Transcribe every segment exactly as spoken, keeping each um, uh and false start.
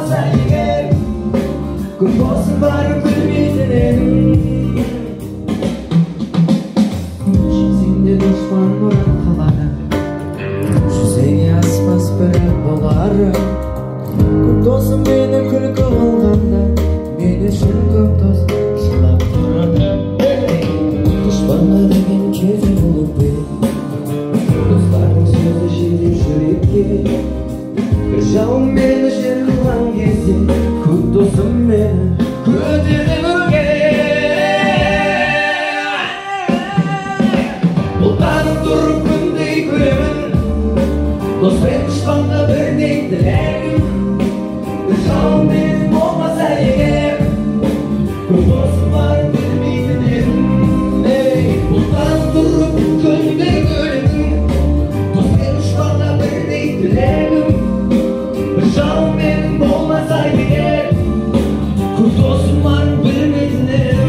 болмаса егер көп болсын барып білмейтін едім жетсеңде дұшпан мұрат қалады жүзеге аспас бірақ болары көп досым мені күлкі қылғанда мен үшін көп дос жылап тұрады дұшпанға деген кезі болып бер достардың сөзі жетер жүрекке бір жауым мені жер қылған кезде көп досым мені көтерді нұрге бұлтанып тұрып күндей көремін дос пен дұшпанға бірдей тілегім бір жауым менің болмаса егер көп досым бар білмейтін едім бұлтанып тұрып күндей көремін дос пен дұшпанға бірдей тілегім бір жауым менің болмаса егер көп досым бар білмейтін едім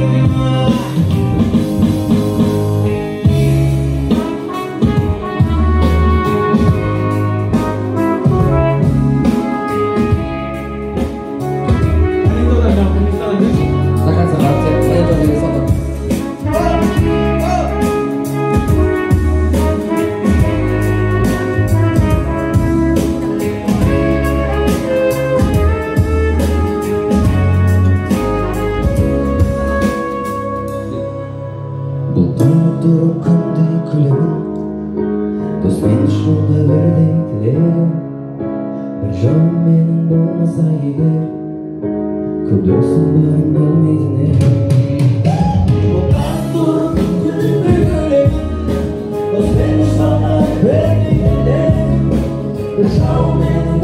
бұлтанып тұрып күндей күлемін дос пен дұшпанға бірдей тілегім бір жауым менің болмаса егер көп досым барын білмейтін едім бұлтанып тұрып күндей күлемін дос пен дұшпанға бірдей тілегім бір жауым менің